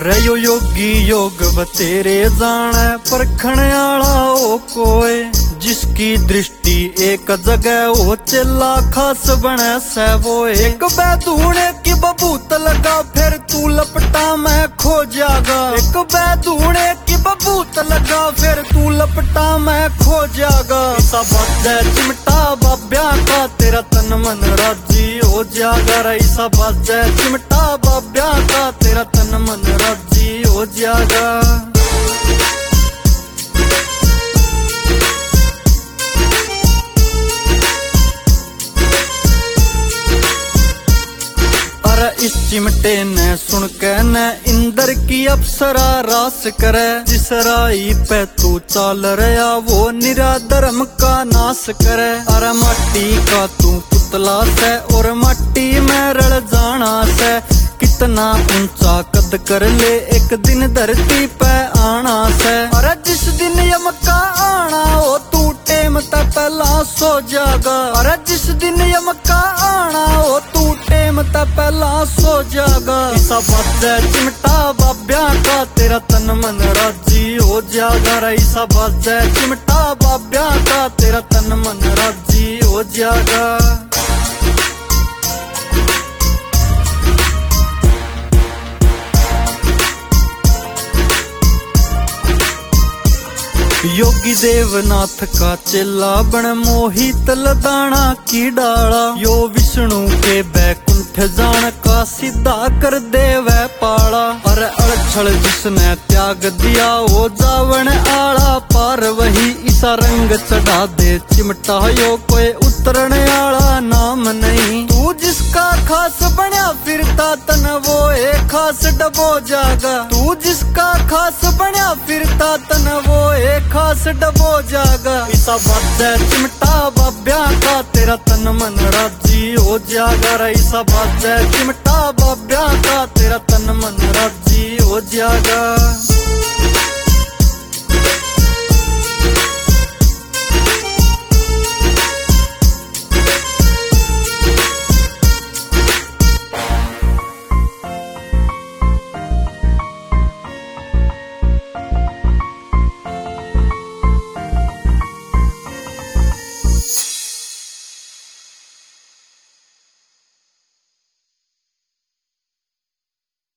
रयो योगी योग बतेरे जाने परखण आला ओ कोय जिसकी दृष्टि एक जगह हो चेला खास बने से वो एक बैदूने की बबूत लगा फिर तू लपटा मैं खो जागा। एक बैदूने की बबूत लगा फिर तू लपटा मैं खो जागा। ऐसा बाजे चिमटा बाब्या का तेरा तन मन राजी हो जागा। ऐसा बाजे चिमटा बाब्या का तेरा तन मन राजी हो जागा। इस चिमटे ने सुन के न इंद्र की अप्सरा रास करे। जिस राई पे तू चाल रहा वो निरा धर्म का नाश करे। अरे मट्टी का तू पुतला से और मट्टी में रल जाना से। कितना ऊंचा कद कर ले एक दिन धरती पे आना से। अरे जिस दिन यमका आना हो तू टेम ता पहला सो जागा। अरे जिस दिन यमका आना हो तू टेम ता पहला सो जागा। ऐसा बाजे चिमटा बाब्या का तेरा तन मन राजी हो जागा। ऐसा बाजे चिमटा बाब्या का तेरा तन मन राजी हो जागा। योगी देवनाथ का चेला बन मोहित लदाना की डाला। यो विष्णु के बैकुंठ जान का सीधा कर देवे पाला। अरे अड़छड़ जिसने त्याग दिया वो जावन आला पार वही इसा रंग चढ़ा दे चिमटा यो कोई उतरने आला नाम नहीं। तू जिसका खास बना फिरता तन वो एक खास डबो जागा। तू जिसका खास बना फिरता तन वो एक खास डबो जागा। ऐसा बाजे चिमटा बाब्या का तेरा तन मन राजी हो जागा। ऐसा बाजे चिमटा बाब्या का तेरा तन मन राजी हो जागा।